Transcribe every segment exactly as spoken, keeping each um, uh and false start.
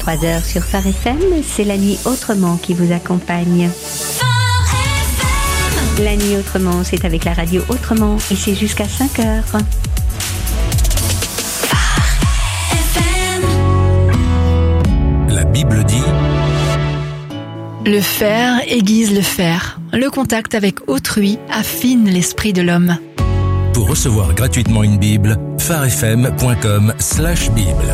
trois heures sur Phare F M, c'est la nuit autrement qui vous accompagne. La nuit autrement, c'est avec la radio Autrement et c'est jusqu'à cinq heures. La Bible dit: le fer aiguise le fer. Le contact avec autrui affine l'esprit de l'homme. Pour recevoir gratuitement une Bible, pharefm point com slash Bible.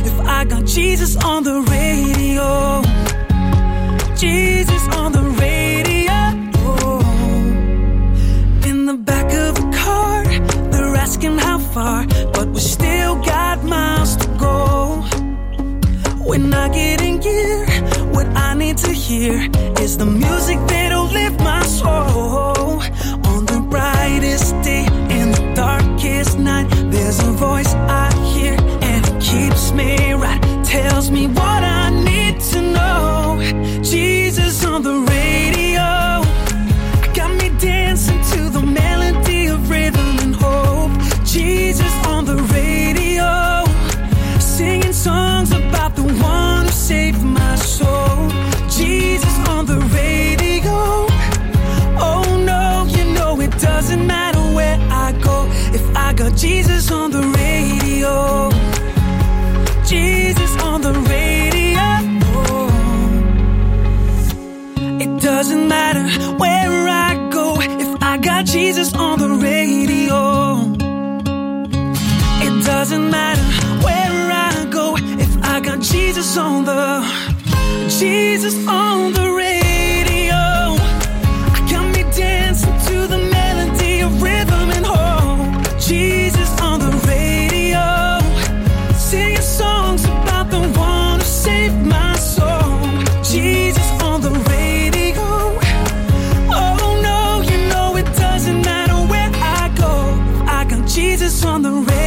Jesus on the radio. Jesus on the radio. need to hear is the music that'll lift my soul. On the brightest day and the darkest night, there's a voice I hear and it keeps me right, tells me what I need to know. Jesus on the radio, got me dancing to the melody of rhythm and hope. Jesus on the radio, singing songs about the one who saved my soul. Jesus on the radio, oh no, you know it doesn't matter where I go if I got Jesus on the radio. Jesus on the radio, it doesn't matter where I go if I got Jesus on the radio. It doesn't matter where I go if I got Jesus on the, Jesus on the radio. I got me dancing to the melody of rhythm and hope. Jesus on the radio, singing songs about the one who saved my soul. Jesus on the radio, oh no, you know it doesn't matter where I go, I got Jesus on the radio.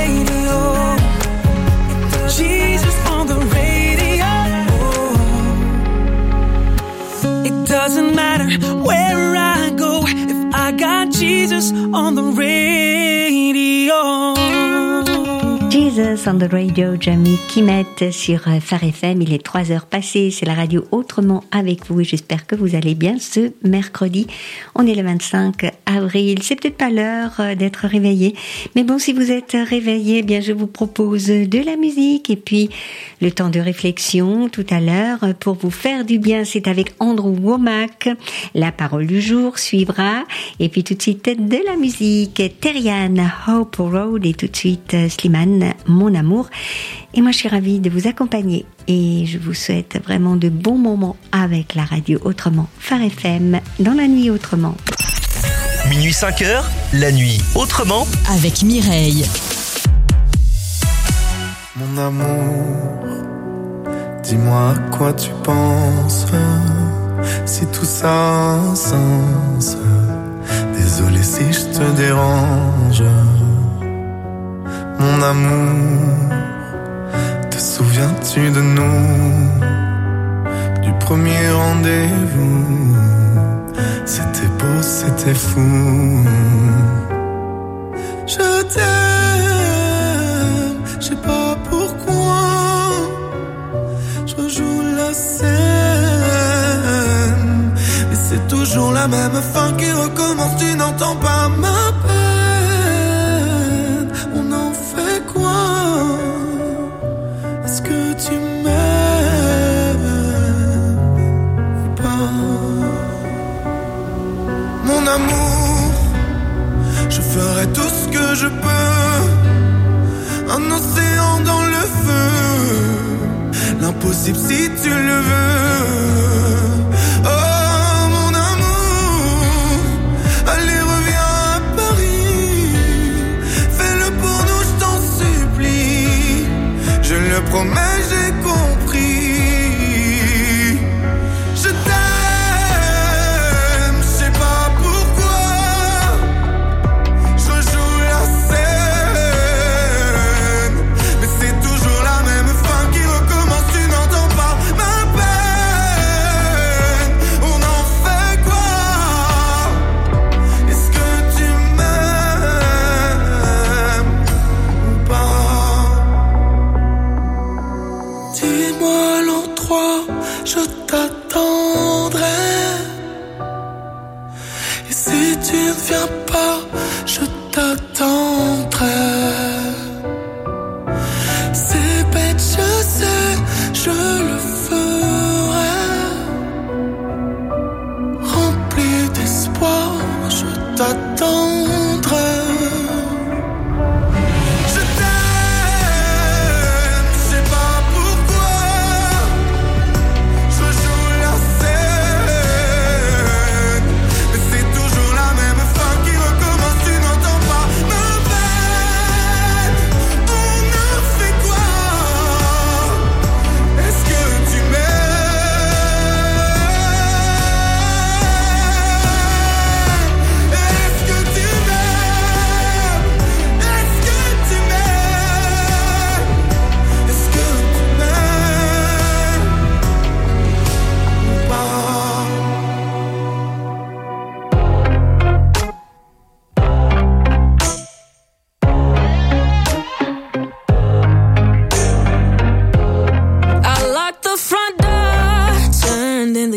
Jesus on the radio, it doesn't matter where I go if I got Jesus on the radio. Jesus on the radio, Jamie Kimet sur Phare F M. Il est trois heures passées, c'est la radio Autrement avec vous et j'espère que vous allez bien ce mercredi. On est le vingt-cinq avril, c'est peut-être pas l'heure d'être réveillé, mais bon, si vous êtes réveillé, eh bien je vous propose de la musique et puis le temps de réflexion tout à l'heure pour vous faire du bien. C'est avec Andrew Womack. La parole du jour suivra et puis tout de suite de la musique. Terrian, Hope Road et tout de suite Slimane, Mon amour. Et moi je suis ravie de vous accompagner et je vous souhaite vraiment de bons moments avec la radio Autrement, Phare F M, dans la nuit autrement. Minuit cinq heures, la nuit autrement avec Mireille. Mon amour, dis-moi à quoi tu penses, si tout ça a un sens. Désolé si je te dérange. Mon amour, te souviens-tu de nous, du premier rendez-vous? C'était beau, c'était fou. Je t'aime, je sais pas pourquoi. Je rejoue la scène, mais c'est toujours la même fin qui recommence. Tu n'entends pas ma peine. On en fait quoi? Est-ce que tu m'aimes ou pas? Mon amour, je ferai tout ce que je peux. Un océan dans le feu, l'impossible si tu le veux. Oh mon amour, allez reviens à Paris. Fais-le pour nous, je t'en supplie. Je le promets, j'ai compris. Je t'aime, je sais pas pourquoi. Je rejoue la scène, mais c'est toujours la même fin qui recommence. Tu n'entends pas ma peine. On en fait quoi? Est-ce que tu m'aimes ou pas? Dis-moi l'autre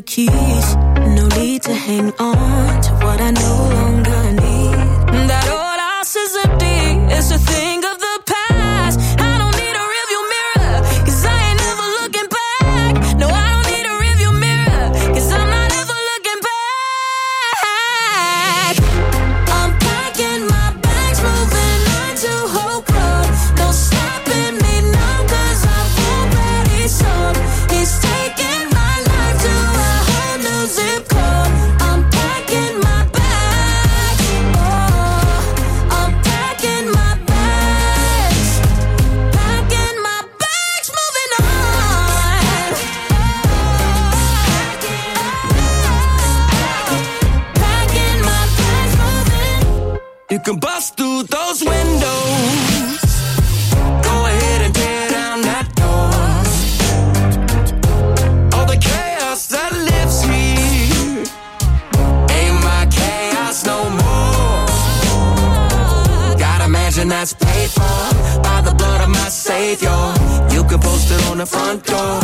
keys. No need to hang on to what I no longer need. That old house is empty, it's a thing of the past. I don't need a rearview mirror, cause I ain't never looking back. No, I don't need a rearview mirror, cause I'm not ever looking back. I'm packing my bags, moving on to Hope Road. No stopping me now, cause I've already sold. He's taking my life to a whole new zip code. I'm packing my bags, oh, I'm packing my bags, packing my bags, moving on. Packing my bags, moving. You can bust through those windows. Go ahead and tear down that door. All the chaos that lives here ain't my chaos no more. Got a mansion that's paid for by the blood of my Savior. You can post it on the front door.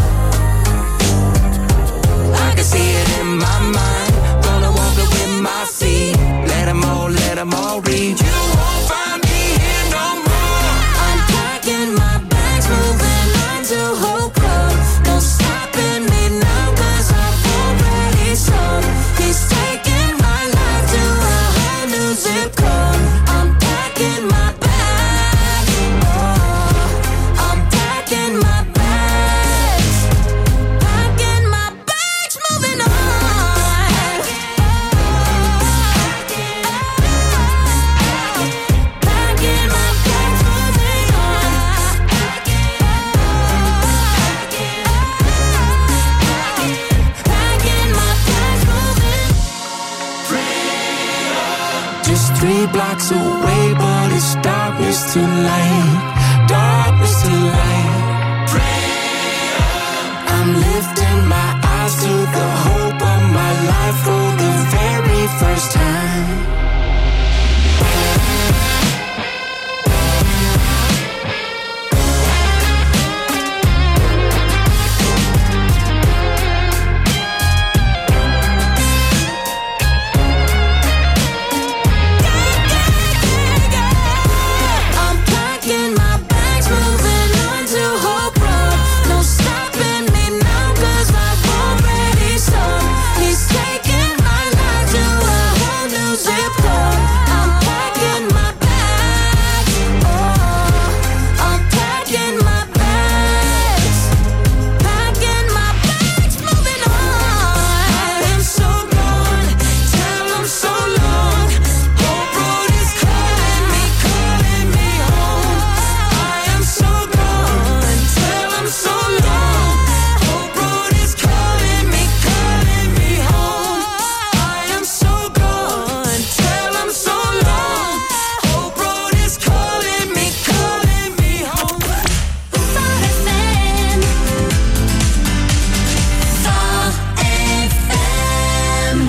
I can see it in my mind. Gonna walk it with my feet. Let them all, let them all read. You won't find me here no more. I'm packing my bags, moving on to Hope Road. No stopping me now, cause I've already sold. He's taking my life to a whole new zip code. I'm packing my bags, oh, I'm packing my bags, packing my bags, moving on. Packing my bags, moving on. Packing my bags, moving. Just three blocks away, but it's darkness to light, darkness to light. I'm lifting my eyes to the hope of my life for the very first time. I'm packing my bags, moving on to Hope Road. No stopping me now, cause I've already sold. He's taking my life to a whole new zip code. I'm packing my bags, oh, I'm packing my bags, packing my bags, moving on. I am so gone, tell him so long. Hope Road is calling me, calling me home. I am so gone, tell him so long. Hope Road is calling me, calling me home. I am so gone, tell him so long. Hope Road is calling me, calling me home. Far F M, Far F M.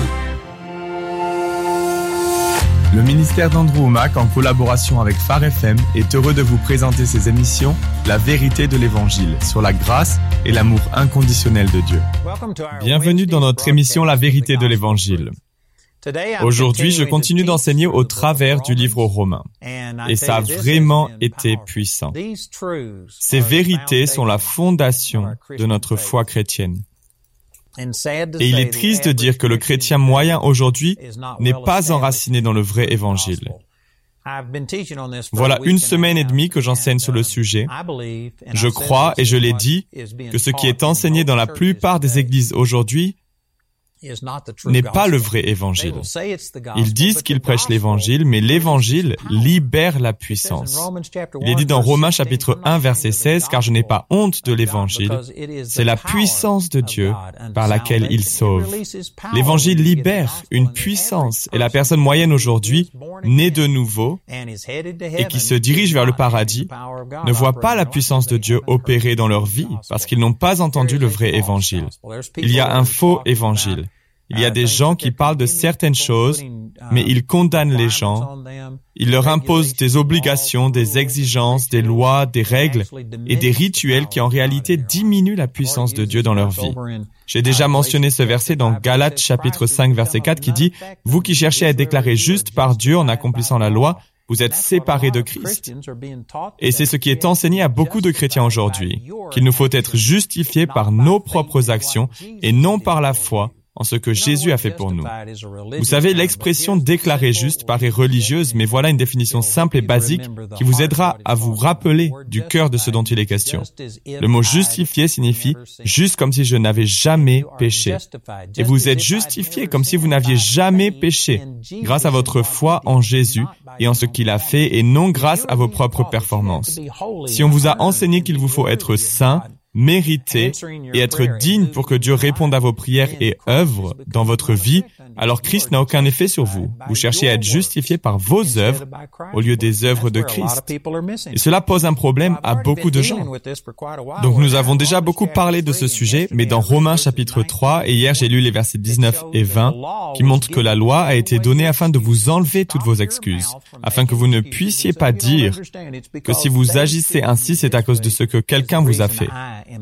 Le ministère d'Andrew Wommack, en collaboration avec Phare F M, est heureux de vous présenter ses émissions La vérité de l'Évangile, sur la grâce et l'amour inconditionnel de Dieu. Bienvenue dans notre émission La vérité de l'Évangile. Aujourd'hui, je continue d'enseigner au travers du livre aux Romains. Et ça a vraiment été puissant. Ces vérités sont la fondation de notre foi chrétienne. Et il est triste de dire que le chrétien moyen aujourd'hui n'est pas enraciné dans le vrai évangile. Voilà une semaine et demie que j'enseigne sur le sujet. Je crois, et je l'ai dit, que ce qui est enseigné dans la plupart des églises aujourd'hui n'est pas le vrai évangile. Ils disent qu'ils prêchent l'évangile, mais l'évangile libère la puissance. Il est dit dans Romains chapitre un verset seize, car je n'ai pas honte de l'évangile. C'est la puissance de Dieu par laquelle il sauve. L'évangile libère une puissance, et la personne moyenne aujourd'hui, née de nouveau, et qui se dirige vers le paradis, ne voit pas la puissance de Dieu opérer dans leur vie, parce qu'ils n'ont pas entendu le vrai évangile. Il y a un faux évangile. Il y a des gens qui parlent de certaines choses, mais ils condamnent les gens. Ils leur imposent des obligations, des exigences, des lois, des règles et des rituels qui en réalité diminuent la puissance de Dieu dans leur vie. J'ai déjà mentionné ce verset dans Galates chapitre cinq verset quatre qui dit « Vous qui cherchez à être déclarés justes par Dieu en accomplissant la loi, vous êtes séparés de Christ. » Et c'est ce qui est enseigné à beaucoup de chrétiens aujourd'hui, qu'il nous faut être justifiés par nos propres actions et non par la foi en ce que Jésus a fait pour nous. Vous savez, l'expression « déclaré juste » paraît religieuse, mais voilà une définition simple et basique qui vous aidera à vous rappeler du cœur de ce dont il est question. Le mot « justifié » signifie « juste comme si je n'avais jamais péché ». Et vous êtes justifié comme si vous n'aviez jamais péché, grâce à votre foi en Jésus et en ce qu'il a fait, et non grâce à vos propres performances. Si on vous a enseigné qu'il vous faut être saint, mériter et être digne pour que Dieu réponde à vos prières et œuvre dans votre vie, alors Christ n'a aucun effet sur vous. Vous cherchez à être justifié par vos œuvres au lieu des œuvres de Christ. Et cela pose un problème à beaucoup de gens. Donc nous avons déjà beaucoup parlé de ce sujet, mais dans Romains chapitre trois, et hier j'ai lu les versets dix-neuf et vingt, qui montrent que la loi a été donnée afin de vous enlever toutes vos excuses, afin que vous ne puissiez pas dire que si vous agissez ainsi, c'est à cause de ce que quelqu'un vous a fait.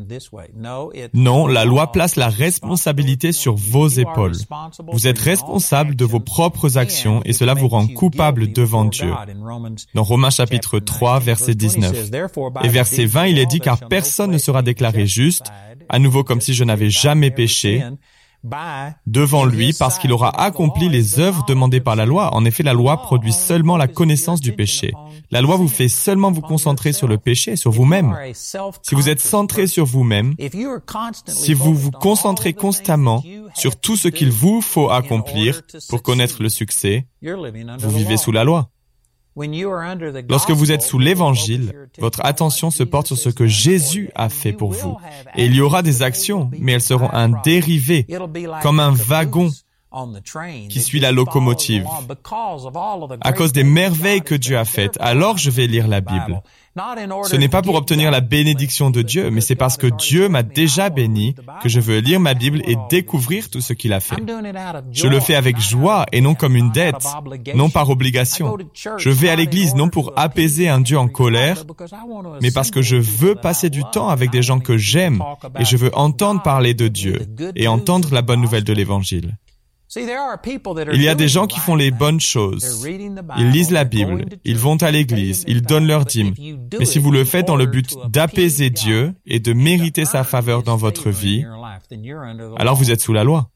Non, la loi place la responsabilité sur vos épaules. Vous êtes responsable de vos propres actions et cela vous rend coupable devant Dieu. Dans Romains chapitre trois, verset dix-neuf. Et verset vingt, il est dit « Car personne ne sera déclaré juste, à nouveau comme si je n'avais jamais péché, devant lui parce qu'il aura accompli les œuvres demandées par la loi. En effet, la loi produit seulement la connaissance du péché. La loi vous fait seulement vous concentrer sur le péché, sur vous-même. Si vous êtes centré sur vous-même, si vous vous concentrez constamment sur tout ce qu'il vous faut accomplir pour connaître le succès, vous vivez sous la loi. Lorsque vous êtes sous l'Évangile, votre attention se porte sur ce que Jésus a fait pour vous. Et il y aura des actions, mais elles seront un dérivé, comme un wagon qui suit la locomotive. À cause des merveilles que Dieu a faites, alors je vais lire la Bible. Ce n'est pas pour obtenir la bénédiction de Dieu, mais c'est parce que Dieu m'a déjà béni que je veux lire ma Bible et découvrir tout ce qu'il a fait. Je le fais avec joie et non comme une dette, non par obligation. Je vais à l'église non pour apaiser un Dieu en colère, mais parce que je veux passer du temps avec des gens que j'aime et je veux entendre parler de Dieu et entendre la bonne nouvelle de l'Évangile. Il y a des gens qui font les bonnes choses. Ils lisent la Bible, ils vont à l'église, ils donnent leur dîme. Mais si vous le faites dans le but d'apaiser Dieu et de mériter sa faveur dans votre vie, alors vous êtes sous la loi.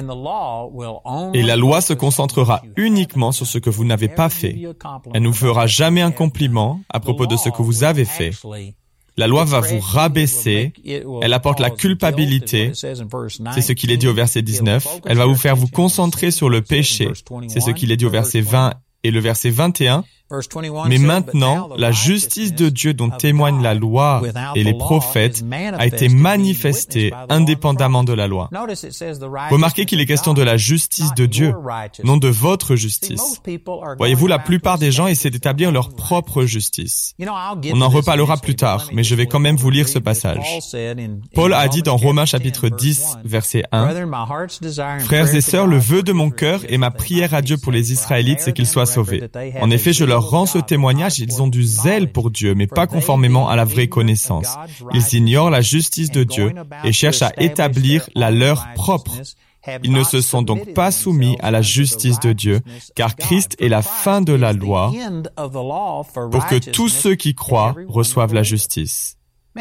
Et la loi se concentrera uniquement sur ce que vous n'avez pas fait. Elle ne vous fera jamais un compliment à propos de ce que vous avez fait. La loi va vous rabaisser, elle apporte la culpabilité, c'est ce qu'il est dit au verset dix-neuf, elle va vous faire vous concentrer sur le péché, c'est ce qu'il est dit au verset vingt et le verset vingt et un. Mais maintenant, la justice de Dieu dont témoignent la loi et les prophètes a été manifestée indépendamment de la loi. Remarquez qu'il est question de la justice de Dieu, non de votre justice. Voyez-vous, la plupart des gens essaient d'établir leur propre justice. On en reparlera plus tard, mais je vais quand même vous lire ce passage. Paul a dit dans Romains chapitre dix, verset un, « Frères et sœurs, le vœu de mon cœur et ma prière à Dieu pour les Israélites, c'est qu'ils soient sauvés. En effet, je leur rends ce témoignage, ils ont du zèle pour Dieu, mais pas conformément à la vraie connaissance. Ils ignorent la justice de Dieu et cherchent à établir la leur propre. Ils ne se sont donc pas soumis à la justice de Dieu, car Christ est la fin de la loi pour que tous ceux qui croient reçoivent la justice. »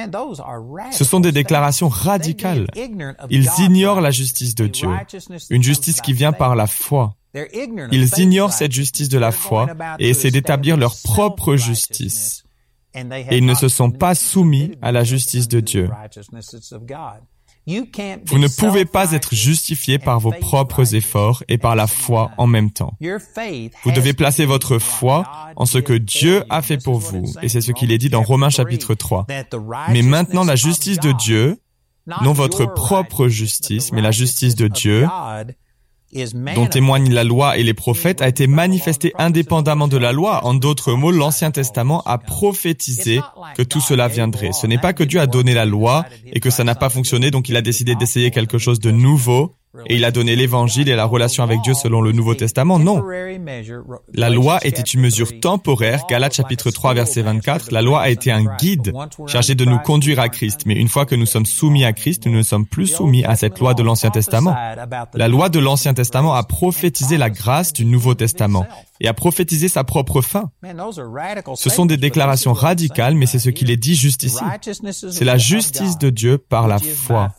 Ce sont des déclarations radicales. Ils ignorent la justice de Dieu, une justice qui vient par la foi. Ils ignorent cette justice de la foi et essaient d'établir leur propre justice. Et ils ne se sont pas soumis à la justice de Dieu. Vous ne pouvez pas être justifié par vos propres efforts et par la foi en même temps. Vous devez placer votre foi en ce que Dieu a fait pour vous, et c'est ce qu'il est dit dans Romains chapitre trois. Mais maintenant, la justice de Dieu, non votre propre justice, mais la justice de Dieu, dont témoignent la loi et les prophètes, a été manifestée indépendamment de la loi. En d'autres mots, l'Ancien Testament a prophétisé que tout cela viendrait. Ce n'est pas que Dieu a donné la loi et que ça n'a pas fonctionné, donc il a décidé d'essayer quelque chose de nouveau et il a donné l'évangile et la relation avec Dieu selon le Nouveau Testament. Non. La loi était une mesure temporaire. Galates chapitre trois verset vingt-quatre. La loi a été un guide chargé de nous conduire à Christ. Mais une fois que nous sommes soumis à Christ, nous ne sommes plus soumis à cette loi de l'Ancien Testament. La loi de l'Ancien Testament a prophétisé la grâce du Nouveau Testament et a prophétisé sa propre fin. Ce sont des déclarations radicales, mais c'est ce qu'il est dit juste ici. C'est la justice de Dieu par la foi.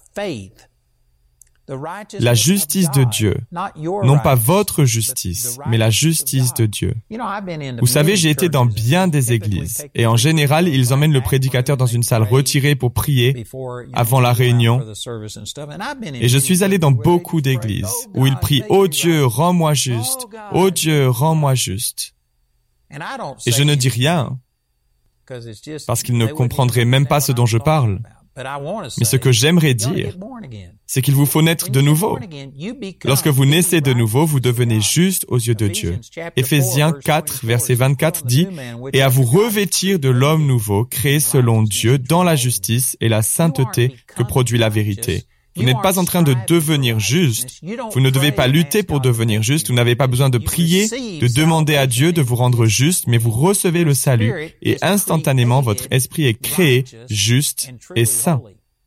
La justice de Dieu, non pas votre justice, mais la justice de Dieu. Vous savez, j'ai été dans bien des églises, et en général, ils emmènent le prédicateur dans une salle retirée pour prier avant la réunion. Et je suis allé dans beaucoup d'églises où ils prient « Oh Dieu, rends-moi juste! Oh Dieu, rends-moi juste! » Et je ne dis rien, parce qu'ils ne comprendraient même pas ce dont je parle. Mais ce que j'aimerais dire, c'est qu'il vous faut naître de nouveau. Lorsque vous naissez de nouveau, vous devenez juste aux yeux de Dieu. Éphésiens quatre, verset vingt-quatre dit « Et à vous revêtir de l'homme nouveau, créé selon Dieu, dans la justice et la sainteté que produit la vérité. » Vous n'êtes pas en train de devenir juste. Vous ne devez pas lutter pour devenir juste. Vous n'avez pas besoin de prier, de demander à Dieu de vous rendre juste, mais vous recevez le salut et instantanément votre esprit est créé juste et saint.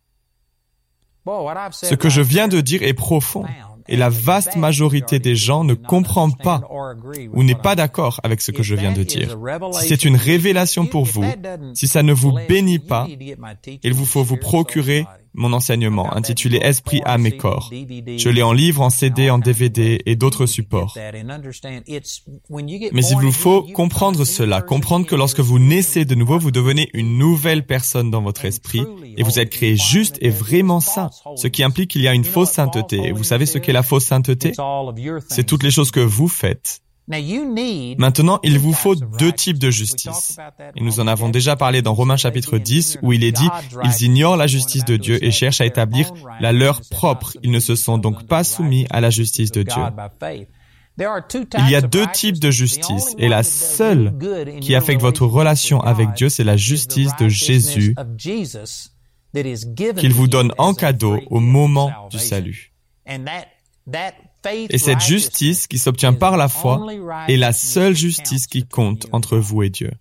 Ce que je viens de dire est profond et la vaste majorité des gens ne comprend pas ou n'est pas d'accord avec ce que je viens de dire. Si c'est une révélation pour vous, si ça ne vous bénit pas, il vous faut vous procurer mon enseignement intitulé Esprit, âme et corps. Je l'ai en livre, en C D, en D V D et d'autres supports. Mais il vous faut comprendre cela, comprendre que lorsque vous naissez de nouveau, vous devenez une nouvelle personne dans votre esprit et vous êtes créé juste et vraiment saint, ce qui implique qu'il y a une fausse sainteté. Et vous savez ce qu'est la fausse sainteté? C'est toutes les choses que vous faites. Maintenant, il vous faut deux types de justice. Et nous en avons déjà parlé dans Romains chapitre dix, où il est dit « Ils ignorent la justice de Dieu et cherchent à établir la leur propre. Ils ne se sont donc pas soumis à la justice de Dieu. » Il y a deux types de justice, et la seule qui affecte votre relation avec Dieu, c'est la justice de Jésus qu'il vous donne en cadeau au moment du salut. Et cette justice qui s'obtient par la foi est la seule justice qui compte entre vous et Dieu.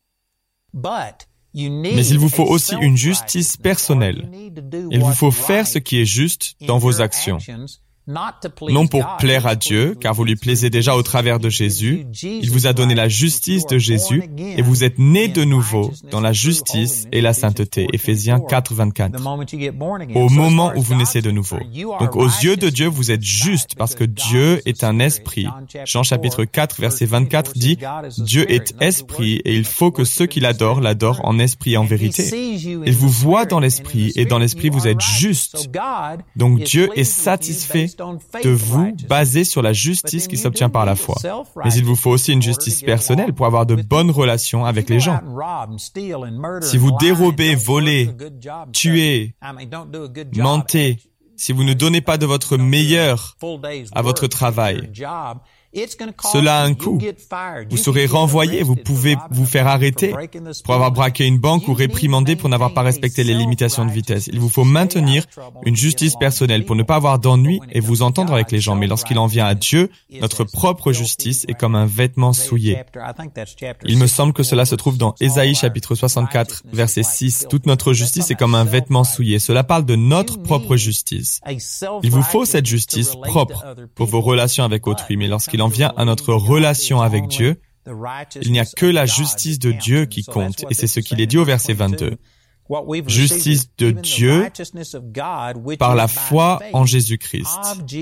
Mais il vous faut aussi une justice personnelle. Il vous faut faire ce qui est juste dans vos actions. Non pour plaire à Dieu, car vous lui plaisez déjà au travers de Jésus. Il vous a donné la justice de Jésus et vous êtes nés de nouveau dans la justice et la sainteté. Éphésiens quatre, vingt-quatre. Au moment où vous naissez de nouveau. Donc aux yeux de Dieu, vous êtes juste parce que Dieu est un esprit. Jean chapitre quatre, verset vingt-quatre dit « Dieu est esprit et il faut que ceux qui l'adorent l'adorent en esprit et en vérité. » Il vous voit dans l'esprit et dans l'esprit vous êtes juste. Donc Dieu est satisfait de vous basé sur la justice qui s'obtient par la foi. Mais il vous faut aussi une justice personnelle pour avoir de bonnes relations avec les gens. Si vous dérobez, volez, tuez, mentez, si vous ne donnez pas de votre meilleur à votre travail, cela a un coût. Vous serez renvoyé, vous pouvez vous faire arrêter pour avoir braqué une banque ou réprimandé pour n'avoir pas respecté les limitations de vitesse. Il vous faut maintenir une justice personnelle pour ne pas avoir d'ennui et vous entendre avec les gens. Mais lorsqu'il en vient à Dieu, notre propre justice est comme un vêtement souillé. Il me semble que cela se trouve dans Ésaïe chapitre soixante-quatre, verset six. Toute notre justice est comme un vêtement souillé. Cela parle de notre propre justice. Il vous faut cette justice propre pour vos relations avec autrui. Mais lorsqu'il en vient à notre relation avec Dieu, il n'y a que la justice de Dieu qui compte, et c'est ce qu'il est dit au verset vingt-deux. Justice de Dieu par la foi en Jésus-Christ.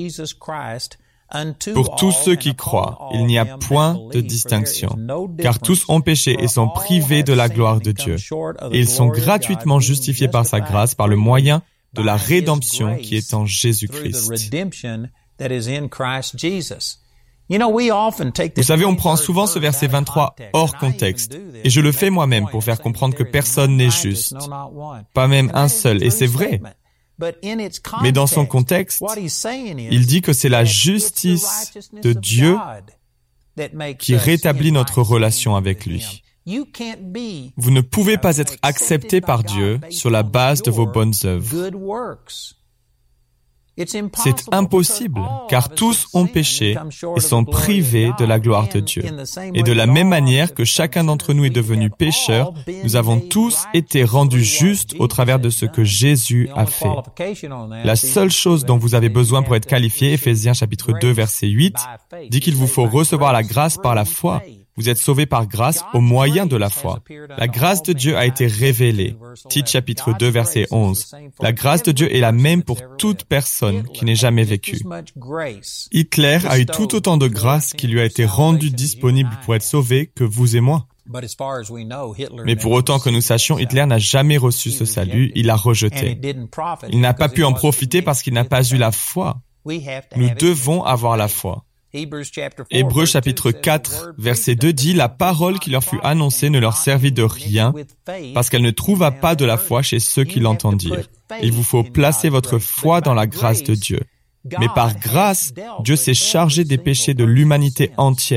Pour tous ceux qui croient, il n'y a point de distinction, car tous ont péché et sont privés de la gloire de Dieu. Et ils sont gratuitement justifiés par sa grâce, par le moyen de la rédemption qui est en Jésus-Christ. Vous savez, on prend souvent ce verset vingt-trois hors contexte, et je le fais moi-même pour faire comprendre que personne n'est juste, pas même un seul, et c'est vrai. Mais dans son contexte, il dit que c'est la justice de Dieu qui rétablit notre relation avec lui. Vous ne pouvez pas être accepté par Dieu sur la base de vos bonnes œuvres. C'est impossible, car tous ont péché et sont privés de la gloire de Dieu. Et de la même manière que chacun d'entre nous est devenu pécheur, nous avons tous été rendus justes au travers de ce que Jésus a fait. La seule chose dont vous avez besoin pour être qualifié, Éphésiens chapitre deux, verset huit, dit qu'il vous faut recevoir la grâce par la foi. Vous êtes sauvés par grâce au moyen de la foi. La grâce de Dieu a été révélée. Tite chapitre deux, verset onze. La grâce de Dieu est la même pour toute personne qui n'ait jamais vécu. Hitler a eu tout autant de grâce qui lui a été rendue disponible pour être sauvé que vous et moi. Mais pour autant que nous sachions, Hitler n'a jamais reçu ce salut, il l'a rejeté. Il n'a pas pu en profiter parce qu'il n'a pas eu la foi. Nous devons avoir la foi. Hébreux chapitre quatre, verset deux dit « La parole qui leur fut annoncée ne leur servit de rien, parce qu'elle ne trouva pas de la foi chez ceux qui l'entendirent. Il vous faut placer votre foi dans la grâce de Dieu. Mais par grâce, Dieu s'est chargé des péchés de l'humanité entière. »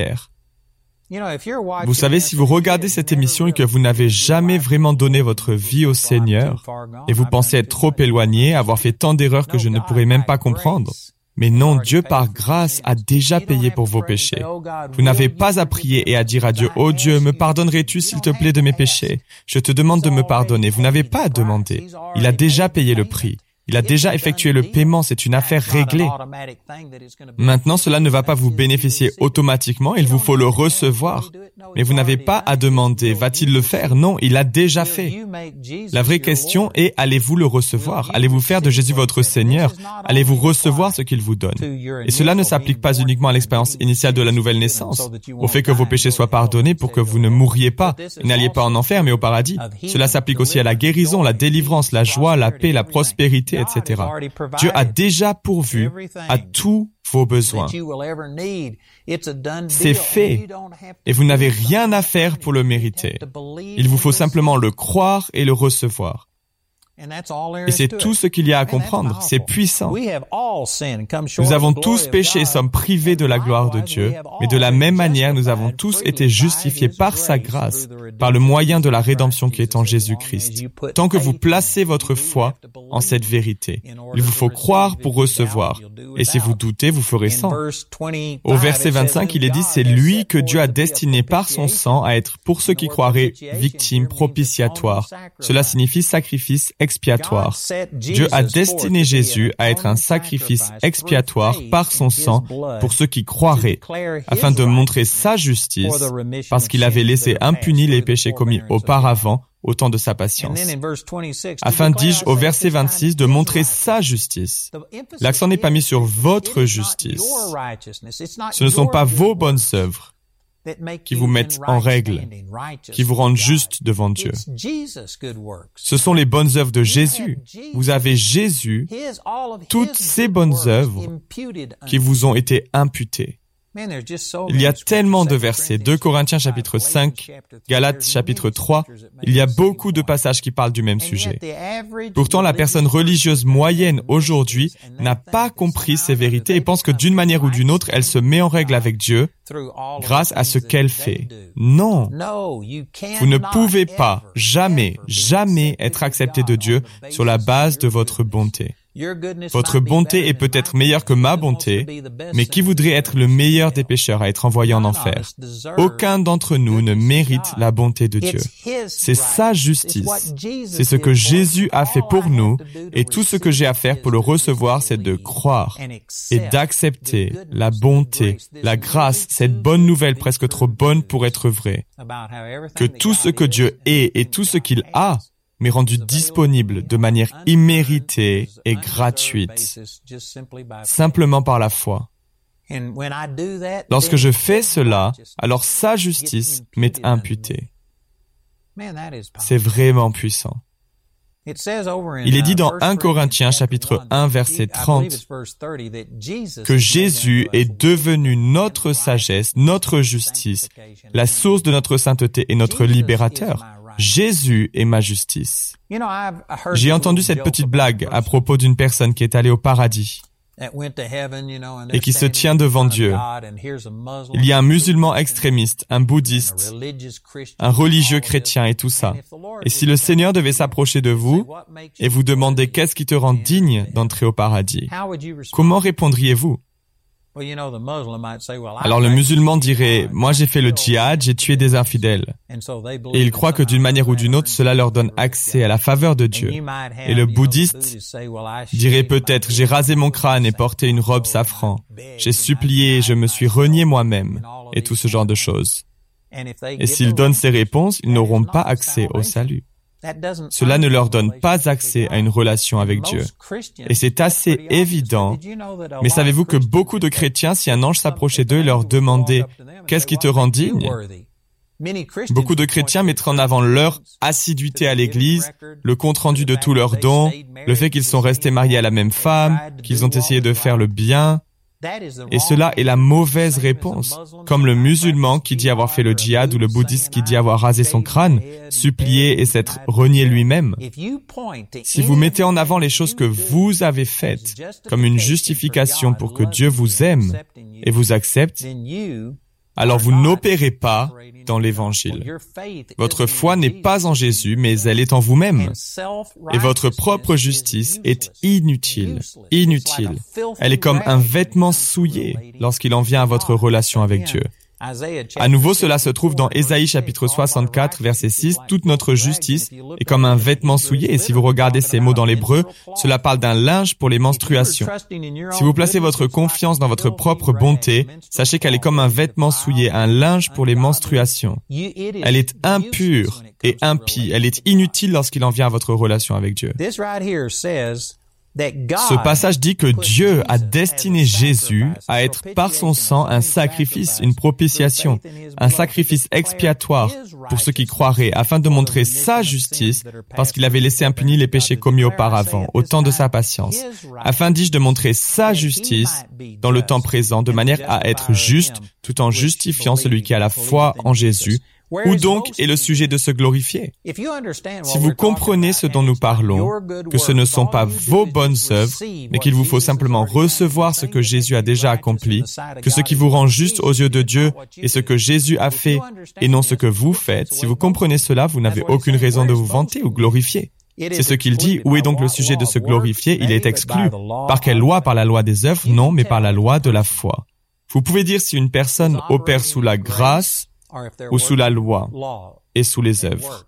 Vous savez, si vous regardez cette émission et que vous n'avez jamais vraiment donné votre vie au Seigneur, et vous pensez être trop éloigné, avoir fait tant d'erreurs que je ne pourrais même pas comprendre, mais non, Dieu par grâce a déjà payé pour vos péchés. Vous n'avez pas à prier et à dire à Dieu, « Oh Dieu, me pardonnerais-tu s'il te plaît de mes péchés? Je te demande de me pardonner. » Vous n'avez pas à demander. Il a déjà payé le prix. Il a déjà effectué le paiement, c'est une affaire réglée. Maintenant, cela ne va pas vous bénéficier automatiquement, il vous faut le recevoir. Mais vous n'avez pas à demander, va-t-il le faire? Non, il a déjà fait. La vraie question est, allez-vous le recevoir? Allez-vous faire de Jésus votre Seigneur? Allez-vous recevoir ce qu'il vous donne? Et cela ne s'applique pas uniquement à l'expérience initiale de la nouvelle naissance, au fait que vos péchés soient pardonnés pour que vous ne mourriez pas et n'alliez pas en enfer, mais au paradis. Cela s'applique aussi à la guérison, la délivrance, la joie, la paix, la prospérité, et cetera. Dieu a déjà pourvu à tous vos besoins. C'est fait, et vous n'avez rien à faire pour le mériter. Il vous faut simplement le croire et le recevoir. Et c'est tout ce qu'il y a à comprendre, c'est puissant. Nous avons tous péché et sommes privés de la gloire de Dieu, mais de la même manière, nous avons tous été justifiés par sa grâce, par le moyen de la rédemption qui est en Jésus-Christ. Tant que vous placez votre foi en cette vérité, il vous faut croire pour recevoir. Et si vous doutez, vous ferez sans. Au verset vingt-cinq, il est dit, c'est lui que Dieu a destiné par son sang à être, pour ceux qui croiraient, victime propitiatoire. Cela signifie sacrifice expiatoire. Dieu a destiné Jésus à être un sacrifice expiatoire par son sang pour ceux qui croiraient, afin de montrer sa justice, parce qu'il avait laissé impunis les péchés commis auparavant au temps de sa patience. Afin, dis-je, au verset vingt-six, de montrer sa justice. L'accent n'est pas mis sur votre justice. Ce ne sont pas vos bonnes œuvres qui vous mettent en règle, qui vous rendent juste devant Dieu. Ce sont les bonnes œuvres de Jésus. Vous avez Jésus, toutes ces bonnes œuvres qui vous ont été imputées. Il y a tellement de versets, deux Corinthiens chapitre cinq, Galates chapitre trois, il y a beaucoup de passages qui parlent du même sujet. Pourtant, la personne religieuse moyenne aujourd'hui n'a pas compris ces vérités et pense que d'une manière ou d'une autre, elle se met en règle avec Dieu grâce à ce qu'elle fait. Non, vous ne pouvez pas, jamais, jamais être accepté de Dieu sur la base de votre bonté. Votre bonté est peut-être meilleure que ma bonté, mais qui voudrait être le meilleur des pécheurs à être envoyé en enfer? Aucun d'entre nous ne mérite la bonté de Dieu. C'est sa justice. C'est ce que Jésus a fait pour nous, et tout ce que j'ai à faire pour le recevoir, c'est de croire et d'accepter la bonté, la grâce, cette bonne nouvelle presque trop bonne pour être vraie. Que tout ce que Dieu est et tout ce qu'il a mais rendu disponible de manière imméritée et gratuite, simplement par la foi. Lorsque je fais cela, alors sa justice m'est imputée. C'est vraiment puissant. Il est dit dans un Corinthiens chapitre un verset trente que Jésus est devenu notre sagesse, notre justice, la source de notre sainteté et notre libérateur. Jésus est ma justice. J'ai entendu cette petite blague à propos d'une personne qui est allée au paradis. et qui se tient devant Dieu. Il y a un musulman extrémiste, un bouddhiste, un religieux chrétien et tout ça. Et si le Seigneur devait s'approcher de vous et vous demander qu'est-ce qui te rend digne d'entrer au paradis, comment répondriez-vous? Alors le musulman dirait, moi j'ai fait le djihad, j'ai tué des infidèles. Et il croit que d'une manière ou d'une autre, cela leur donne accès à la faveur de Dieu. Et le bouddhiste dirait peut-être, j'ai rasé mon crâne et porté une robe safran. J'ai supplié, je me suis renié moi-même, et tout ce genre de choses. Et s'ils donnent ces réponses, ils n'auront pas accès au salut. Cela ne leur donne pas accès à une relation avec Dieu. Et c'est assez évident. Mais savez-vous que beaucoup de chrétiens, si un ange s'approchait d'eux et leur demandait « Qu'est-ce qui te rend digne ?» Beaucoup de chrétiens mettraient en avant leur assiduité à l'église, le compte-rendu de tous leurs dons, le fait qu'ils sont restés mariés à la même femme, qu'ils ont essayé de faire le bien. Et cela est la mauvaise réponse. Comme le musulman qui dit avoir fait le djihad ou le bouddhiste qui dit avoir rasé son crâne, supplié et s'être renié lui-même. Si vous mettez en avant les choses que vous avez faites comme une justification pour que Dieu vous aime et vous accepte, alors vous n'opérez pas dans l'Évangile. Votre foi n'est pas en Jésus, mais elle est en vous-même. Et votre propre justice est inutile, inutile. Elle est comme un vêtement souillé lorsqu'il en vient à votre relation avec Dieu. À nouveau, cela se trouve dans Ésaïe chapitre soixante-quatre, verset six. Toute notre justice est comme un vêtement souillé. Et si vous regardez ces mots dans l'hébreu, cela parle d'un linge pour les menstruations. Si vous placez votre confiance dans votre propre bonté, sachez qu'elle est comme un vêtement souillé, un linge pour les menstruations. Elle est impure et impie. Elle est inutile lorsqu'il en vient à votre relation avec Dieu. Ce passage dit que Dieu a destiné Jésus à être par son sang un sacrifice, une propitiation, un sacrifice expiatoire pour ceux qui croiraient, afin de montrer sa justice, parce qu'il avait laissé impunis les péchés commis auparavant, au temps de sa patience, afin, dis-je, de montrer sa justice dans le temps présent, de manière à être juste, tout en justifiant celui qui a la foi en Jésus. Où donc est le sujet de se glorifier? Si vous comprenez ce dont nous parlons, que ce ne sont pas vos bonnes œuvres, mais qu'il vous faut simplement recevoir ce que Jésus a déjà accompli, que ce qui vous rend juste aux yeux de Dieu est ce que Jésus a fait et non ce que vous faites, si vous comprenez cela, vous n'avez aucune raison de vous vanter ou glorifier. C'est ce qu'il dit. Où est donc le sujet de se glorifier? Il est exclu. Par quelle loi? Par la loi des œuvres? Non, mais par la loi de la foi. Vous pouvez dire si une personne opère sous la grâce ou sous la loi et sous les œuvres.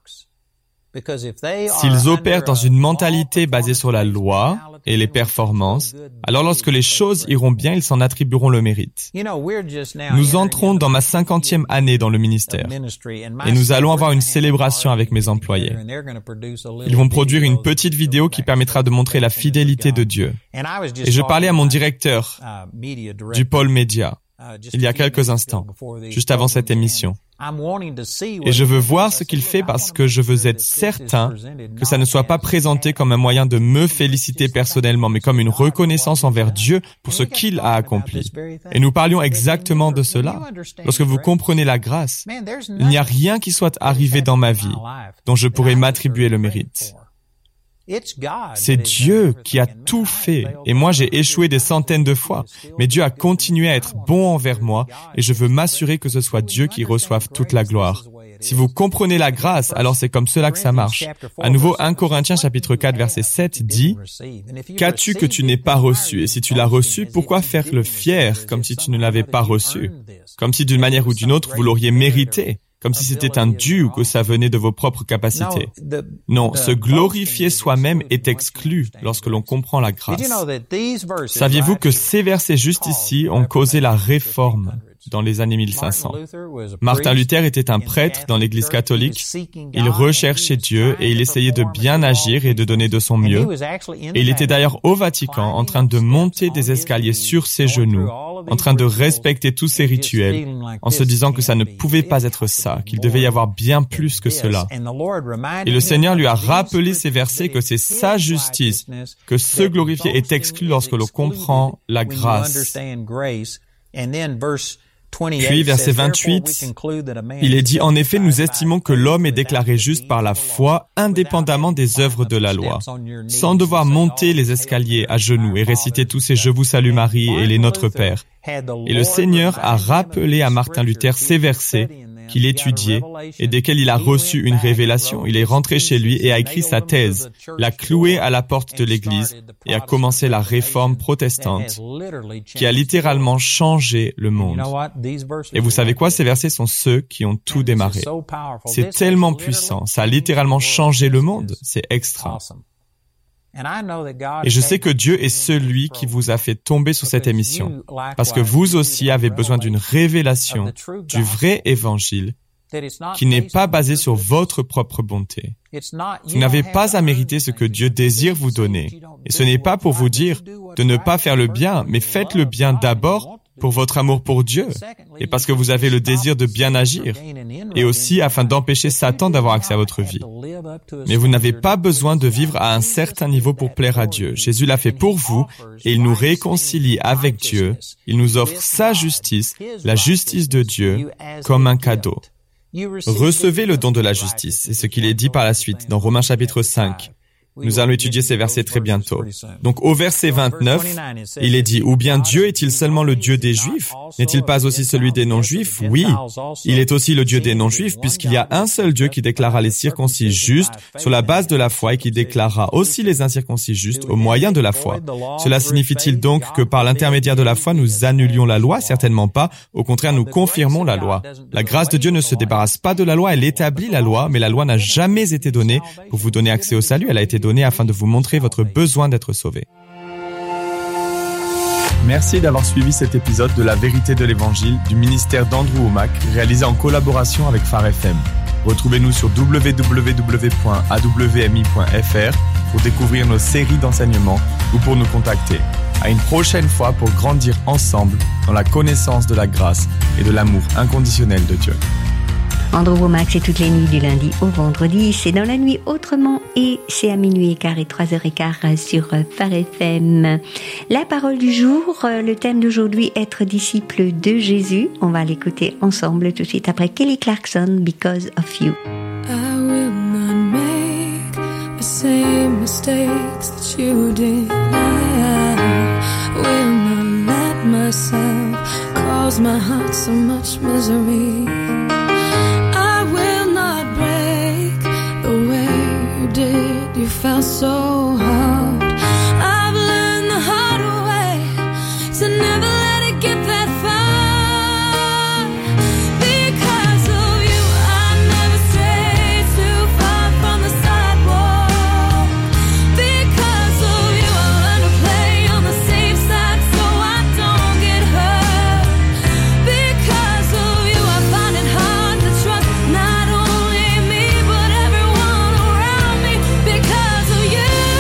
S'ils opèrent dans une mentalité basée sur la loi et les performances, alors lorsque les choses iront bien, ils s'en attribueront le mérite. Nous entrons dans ma cinquantième année dans le ministère et nous allons avoir une célébration avec mes employés. Ils vont produire une petite vidéo qui permettra de montrer la fidélité de Dieu. Et je parlais à mon directeur du pôle média il y a quelques instants, juste avant cette émission. Et je veux voir ce qu'il fait parce que je veux être certain que ça ne soit pas présenté comme un moyen de me féliciter personnellement, mais comme une reconnaissance envers Dieu pour ce qu'il a accompli. Et nous parlions exactement de cela. Lorsque vous comprenez la grâce, il n'y a rien qui soit arrivé dans ma vie dont je pourrais m'attribuer le mérite. C'est Dieu qui a tout fait, et moi j'ai échoué des centaines de fois, mais Dieu a continué à être bon envers moi, et je veux m'assurer que ce soit Dieu qui reçoive toute la gloire. Si vous comprenez la grâce, alors c'est comme cela que ça marche. À nouveau, premier Corinthiens chapitre quatre verset sept dit « Qu'as-tu que tu n'aies pas reçu? Et si tu l'as reçu, pourquoi faire le fier comme si tu ne l'avais pas reçu? Comme si d'une manière ou d'une autre vous l'auriez mérité. » Comme si c'était un dû ou que ça venait de vos propres capacités. Non, se glorifier soi-même est exclu lorsque l'on comprend la grâce. Saviez-vous que ces versets juste ici ont causé la réforme dans les années mille cinq cents? Martin Luther était un prêtre dans l'Église catholique. Il recherchait Dieu et il essayait de bien agir et de donner de son mieux. Et il était d'ailleurs au Vatican en train de monter des escaliers sur ses genoux, en train de respecter tous ces rituels, en se disant que ça ne pouvait pas être ça, qu'il devait y avoir bien plus que cela. Et le Seigneur lui a rappelé ces versets que c'est sa justice, que se glorifier est exclu lorsque l'on comprend la grâce. Puis, verset vingt-huit, il est dit, « En effet, nous estimons que l'homme est déclaré juste par la foi, indépendamment des œuvres de la loi, sans devoir monter les escaliers à genoux et réciter tous ces « Je vous salue Marie » et les « Notre Père ». Et le Seigneur a rappelé à Martin Luther ces versets qu'il étudiait et desquels il a reçu une révélation. Il est rentré chez lui et a écrit sa thèse, l'a clouée à la porte de l'Église et a commencé la réforme protestante qui a littéralement changé le monde. Et vous savez quoi? Ces versets sont ceux qui ont tout démarré. C'est tellement puissant, ça a littéralement changé le monde. C'est extra. Et je sais que Dieu est celui qui vous a fait tomber sur cette émission, parce que vous aussi avez besoin d'une révélation du vrai évangile qui n'est pas basé sur votre propre bonté. Vous n'avez pas à mériter ce que Dieu désire vous donner. Et ce n'est pas pour vous dire de ne pas faire le bien, mais faites le bien d'abord pour votre amour pour Dieu et parce que vous avez le désir de bien agir et aussi afin d'empêcher Satan d'avoir accès à votre vie. Mais vous n'avez pas besoin de vivre à un certain niveau pour plaire à Dieu. Jésus l'a fait pour vous et il nous réconcilie avec Dieu. Il nous offre sa justice, la justice de Dieu, comme un cadeau. Recevez le don de la justice. C'est ce qu'il est dit par la suite dans Romains chapitre cinq. Nous allons étudier ces versets très bientôt. Donc au verset vingt-neuf, il est dit, « Ou bien Dieu est-il seulement le Dieu des Juifs? N'est-il pas aussi celui des non-Juifs? Oui, il est aussi le Dieu des non-Juifs, puisqu'il y a un seul Dieu qui déclara les circoncis justes sur la base de la foi et qui déclara aussi les incirconcis justes au moyen de la foi. Cela signifie-t-il donc que par l'intermédiaire de la foi, nous annulions la loi? Certainement pas. Au contraire, nous confirmons la loi. La grâce de Dieu ne se débarrasse pas de la loi, elle établit la loi, mais la loi n'a jamais été donnée pour vous donner accès au salut, elle a été donnée afin de vous montrer votre besoin d'être sauvé. Merci d'avoir suivi cet épisode de La Vérité de l'Évangile du ministère d'Andrew Wommack, réalisé en collaboration avec Phare F M. Retrouvez-nous sur w w w point a w m i point f r pour découvrir nos séries d'enseignements ou pour nous contacter. À une prochaine fois pour grandir ensemble dans la connaissance de la grâce et de l'amour inconditionnel de Dieu. Andrew Wommack, c'est toutes les nuits du lundi au vendredi, c'est dans la nuit autrement et c'est à minuit et quart et trois heures et quart sur Phare F M. La parole du jour, le thème d'aujourd'hui, être disciple de Jésus. On va l'écouter ensemble tout de suite après Kelly Clarkson, Because of You. I will not make the same mistakes that you did. I will not let myself cause my heart so much misery. Did you felt so hard? I've learned the hard way to never let it get that far. Because of you, I never stray too far from the sidewalk. Because of you, I learned to play on the safe side so I don't get hurt. Because of you, I find it hard to trust not only me but everyone around. Because of you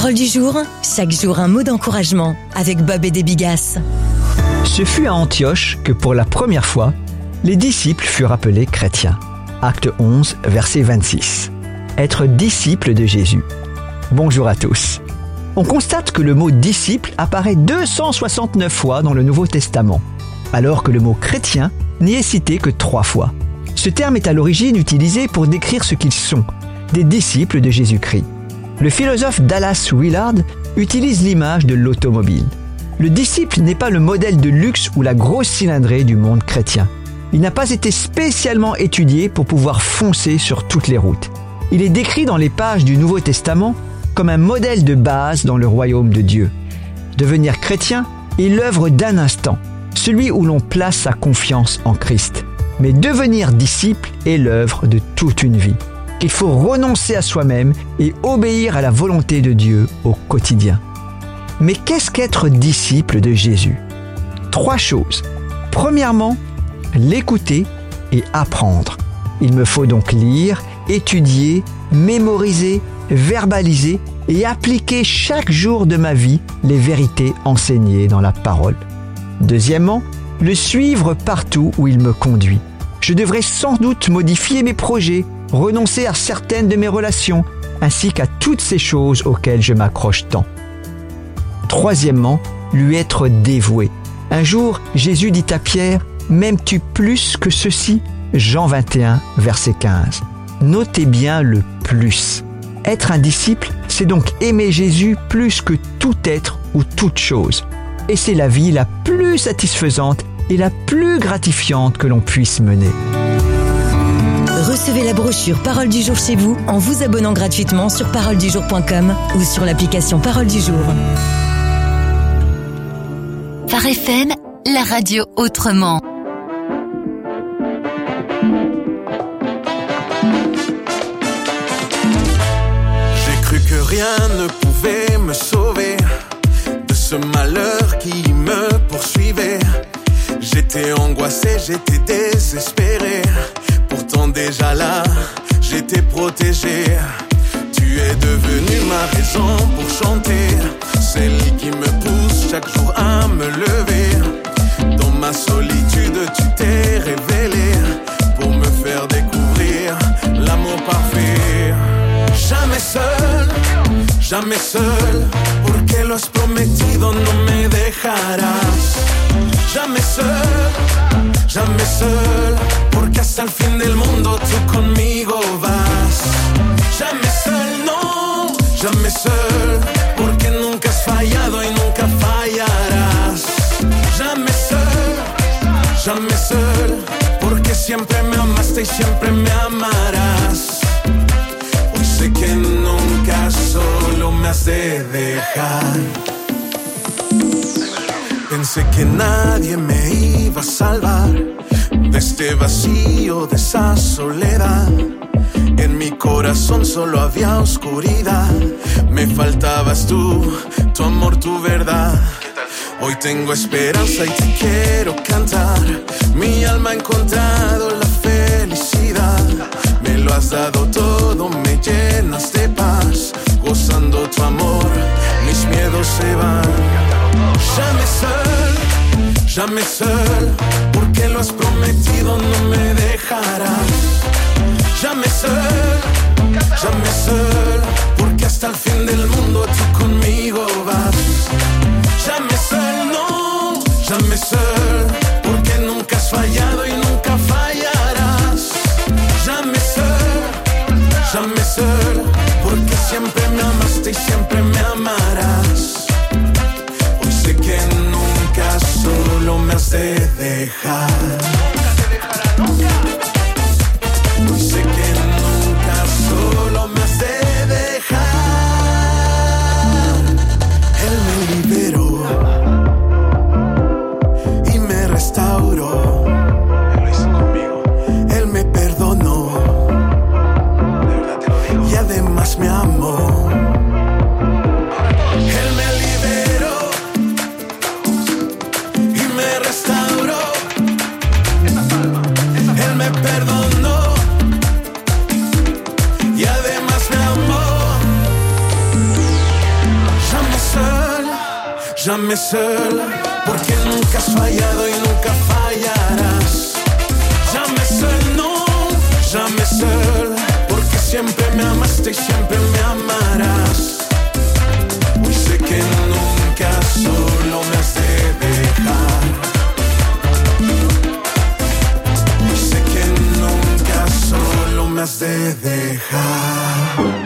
Parole du jour, chaque jour un mot d'encouragement avec Bob et des Bigas. Ce fut à Antioche que pour la première fois, les disciples furent appelés chrétiens. Acte onze, verset vingt-six. Être disciple de Jésus. Bonjour à tous. On constate que le mot disciple apparaît deux cent soixante-neuf fois dans le Nouveau Testament, alors que le mot chrétien n'y est cité que trois fois. Ce terme est à l'origine utilisé pour décrire ce qu'ils sont, des disciples de Jésus-Christ. Le philosophe Dallas Willard utilise l'image de l'automobile. Le disciple n'est pas le modèle de luxe ou la grosse cylindrée du monde chrétien. Il n'a pas été spécialement étudié pour pouvoir foncer sur toutes les routes. Il est décrit dans les pages du Nouveau Testament comme un modèle de base dans le royaume de Dieu. Devenir chrétien est l'œuvre d'un instant, celui où l'on place sa confiance en Christ. Mais devenir disciple est l'œuvre de toute une vie. Il faut renoncer à soi-même et obéir à la volonté de Dieu au quotidien. Mais qu'est-ce qu'être disciple de Jésus ? Trois choses. Premièrement, l'écouter et apprendre. Il me faut donc lire, étudier, mémoriser, verbaliser et appliquer chaque jour de ma vie les vérités enseignées dans la parole. Deuxièmement, le suivre partout où il me conduit. Je devrais sans doute modifier mes projets, renoncer à certaines de mes relations, ainsi qu'à toutes ces choses auxquelles je m'accroche tant. Troisièmement, lui être dévoué. Un jour, Jésus dit à Pierre, « M'aimes-tu plus que ceci ?» Jean vingt et un, verset quinze. Notez bien le « plus ». Être un disciple, c'est donc aimer Jésus plus que tout être ou toute chose. Et c'est la vie la plus satisfaisante et la plus gratifiante que l'on puisse mener. Recevez la brochure Parole du jour chez vous en vous abonnant gratuitement sur parole du jour point com ou sur l'application Parole du jour. Phare F M, la radio autrement. J'ai cru que rien ne pouvait me sauver de ce malheur qui me poursuivait. J'étais angoissé, j'étais désespéré. Pourtant déjà là, j'étais protégé. Tu es devenu ma raison pour chanter, celle qui me pousse chaque jour à me lever. Dans ma solitude, tu t'es révélé pour me faire découvrir l'amour parfait. Jamais seul, jamais seul, porque lo has prometido, no me dejarás. Jamais seul, jamais seul, porque hasta el fin del mundo tú conmigo vas. Jamais seul, no, jamais seul, porque nunca has fallado y nunca fallarás. Jamais seul, jamais seul, porque siempre me amaste y siempre me amarás. Hoy sé que nunca solo me has de dejar. Pensé que nadie me iba a salvar de este vacío, de esa soledad. En mi corazón solo había oscuridad. Me faltabas tú, tu amor, tu verdad. Hoy tengo esperanza y te quiero cantar. Mi alma ha encontrado la felicidad. Me lo has dado todo, me llenas de paz. Gozando tu amor, mis miedos se van. Jamais seul, jamais seul, porque lo has prometido, no me dejarás. Jamais seul, jamais seul, porque hasta el fin del mundo tú conmigo vas. Jamais seul, no, jamais seul, porque nunca has fallado y nunca fallarás. Jamais seul, jamais seul, porque siempre me amaste y siempre me amarás. Hoy sé que nunca solo me has de dejar. Nunca te dejará, nunca. Hoy sé que nunca solo me has de dejar. Él me liberó y me restauró. Él lo hizo conmigo. Él me perdonó. De verdad te lo digo. Y además me amó. Él me liberó y me restauró. Jamais seul, porque nunca has fallado y nunca fallarás. Jamais seul, no, jamais seul, porque siempre me amaste y siempre me amarás. Hoy sé que nunca solo me has de dejar. Hoy sé que nunca solo me has de dejar.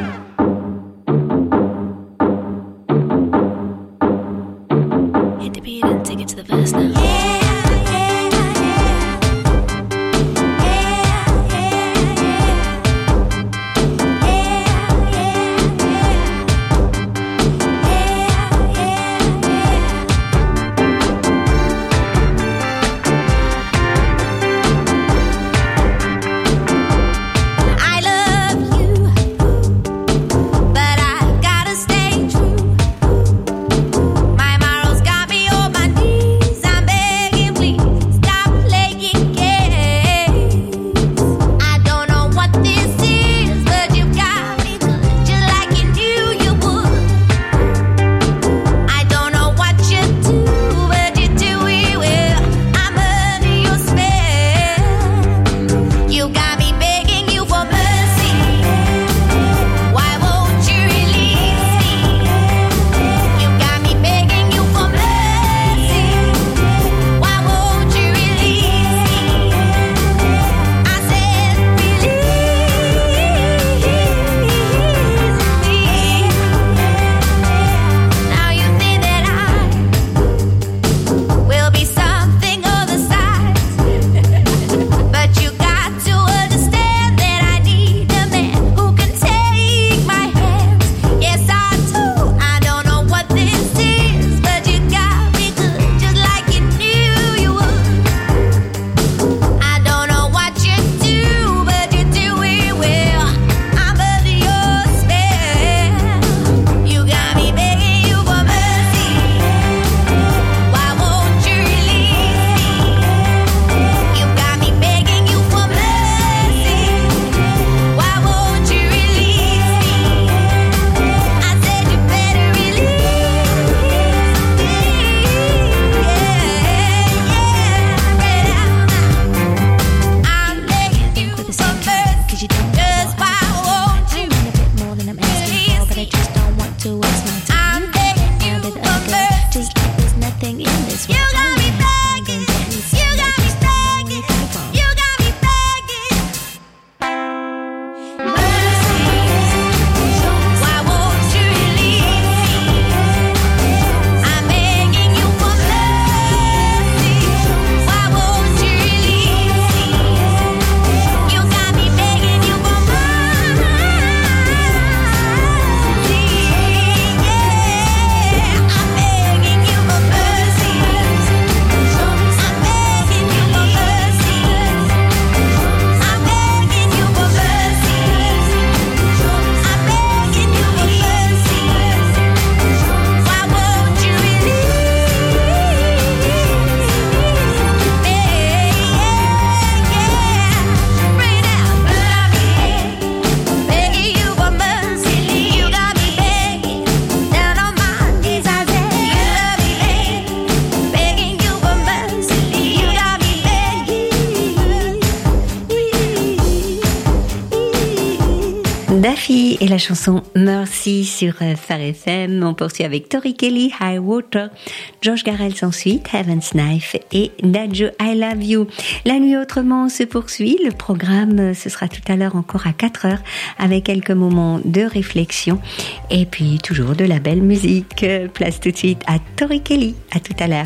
Daffy et la chanson Mercy sur Phare F M. On poursuit avec Tori Kelly, High Water, Josh Garrels ensuite, Heaven's Knife et Dadju, I Love You. La nuit autrement se poursuit. Le programme, ce sera tout à l'heure encore à quatre heures avec quelques moments de réflexion et puis toujours de la belle musique. Place tout de suite à Tori Kelly. À tout à l'heure.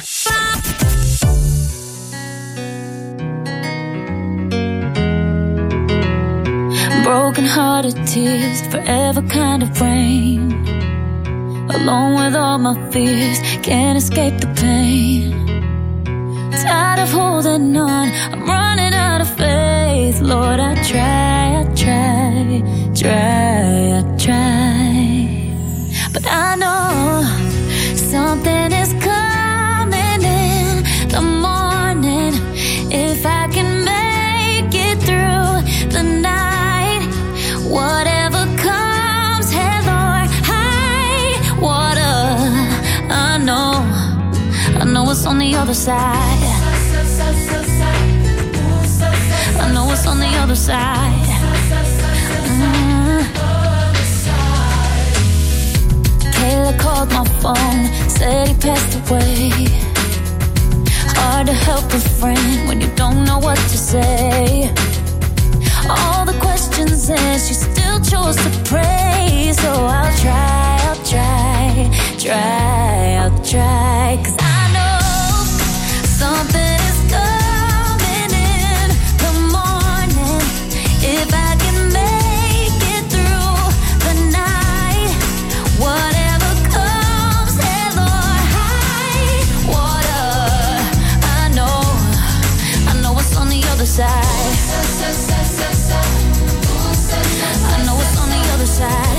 Broken hearted tears, forever kind of rain. Alone with all my fears, can't escape the pain. Tired of holding on, I'm running out of faith. Lord, I try, I try, try, I try. But I know something is coming in the morning. If I can make it through the night, whatever comes, hell or high water, I know what's on the other side. I know what's on the other side. Mm. Kayla called my phone, said he passed away. Hard to help a friend when you don't know what to say. All the questions and she still chose to pray. So I'll try, I'll try, try, I'll try. Cause I know something is coming in the morning. If I can make it through the night, whatever comes, hey Lord, high water. I know, I know what's on the other side. I know what's on the other side.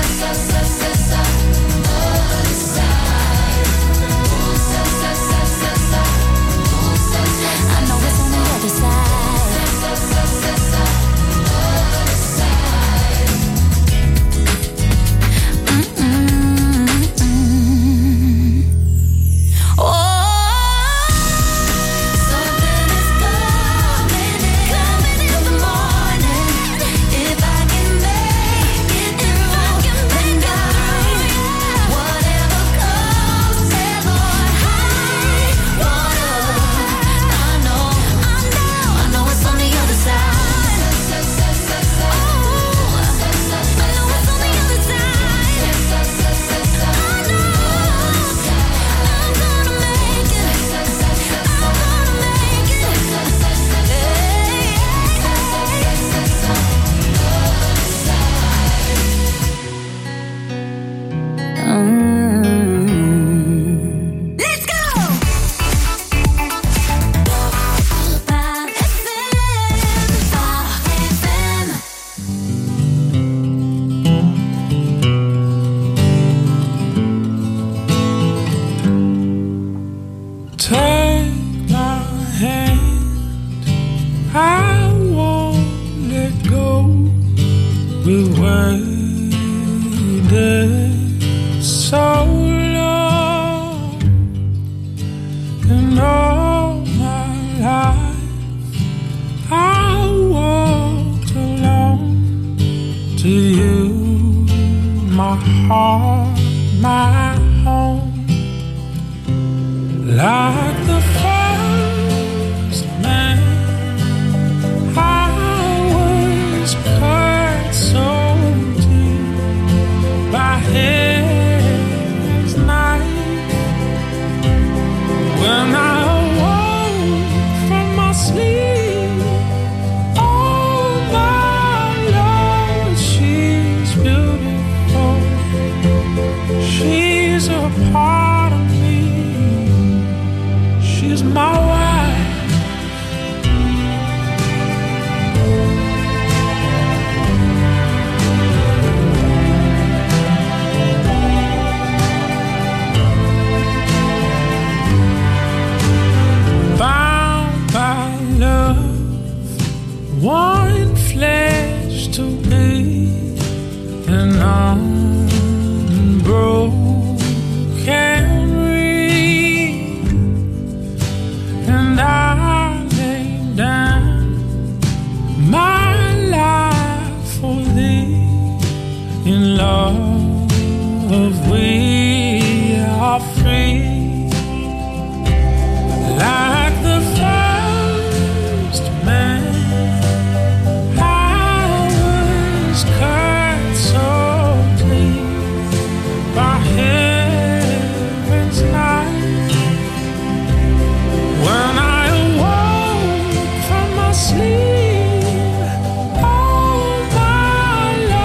I know what's on the other side. Mm-mm-mm. Oh.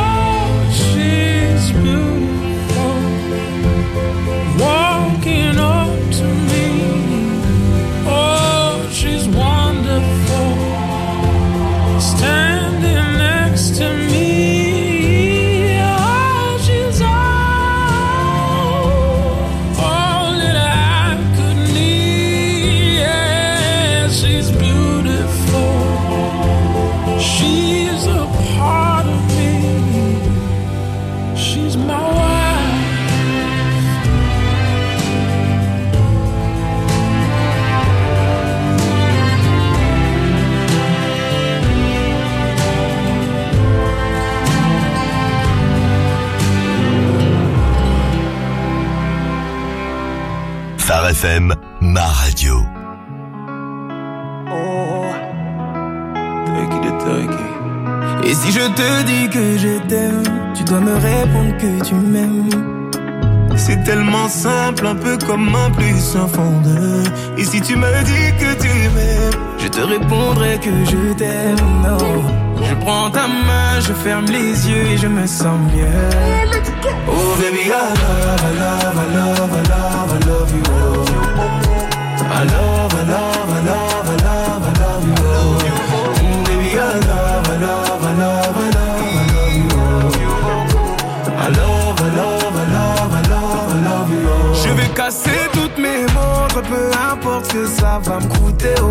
Walking on Phare F M, ma radio. Oh, et si je te dis que je t'aime, tu dois me répondre que tu m'aimes. C'est tellement simple, un peu comme un plus un fond de. Et si tu me dis que tu m'aimes, je te répondrai que je t'aime. Oh. Je prends ta main, je ferme les yeux et je me sens mieux. Oh baby, I love, I love, I love, I love, I love you. I love, I love, I love, I love, I love you. Mm, baby, I love, I love, I love, I love, I love you. I love, I love, I love, I love, I love you. Je vais casser toutes mes montres, peu importe ce que ça va me coûter. Oh.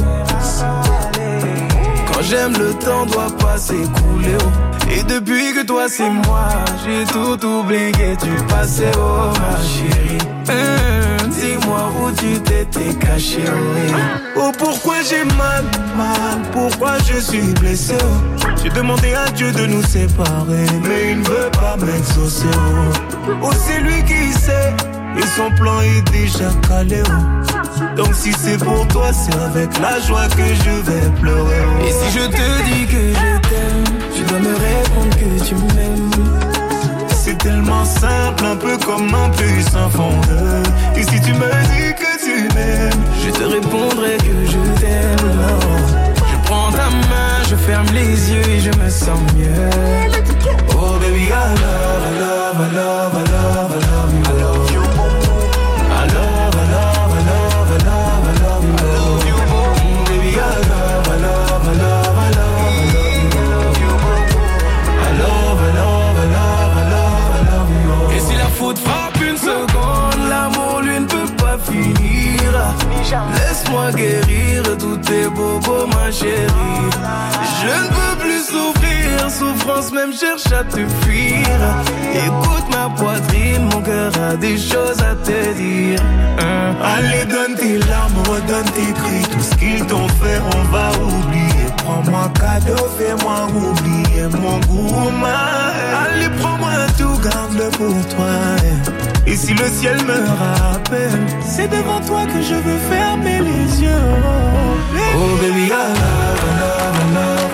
Quand j'aime, le temps doit pas s'écouler. Oh. Et depuis que toi c'est moi, j'ai tout oublié du passé. Oh ma chérie, mmh, dis-moi où tu t'étais caché. Oh, oh pourquoi j'ai mal, mal, pourquoi je suis blessé. Oh. J'ai demandé à Dieu de nous séparer, mais il ne veut pas m'exaucer. Oh, oh c'est lui qui sait, et son plan est déjà calé. Oh. Donc si c'est pour toi, c'est avec la joie que je vais pleurer. Oh. Et si je te dis que je t'aime, tu dois me répondre que tu m'aimes. C'est tellement simple, un peu comme un plus un fond de. Et si tu me dis que tu m'aimes, je te répondrai que je t'aime. Oh. Je prends ta main, je ferme les yeux et je me sens mieux. Oh baby, I love, I love, I love, I love, I love you. I love you. I love, I love, I love, I love, I love you. I love you. Mm, baby, I love, I love, I love, I love, I love you. I love, I love, I love, I love, I love you. Et si la faute frappe une seconde, l'amour lui ne peut pas finir. Laisse-moi guérir tous tes bobos, ma chérie. Je ne peux plus souffrir, souffrance même cherche à te fuir. Écoute ma poitrine, mon cœur a des choses à te dire. Hein? Allez, donne tes larmes, redonne tes cris. Tout ce qu'ils t'ont fait, on va oublier. Prends-moi cadeau, fais-moi oublier mon goût. Allez, prends-moi tout, garde-le pour toi. Et si le ciel me rappelle, c'est devant toi que je veux fermer les yeux. Oh baby, I love, I love, I love.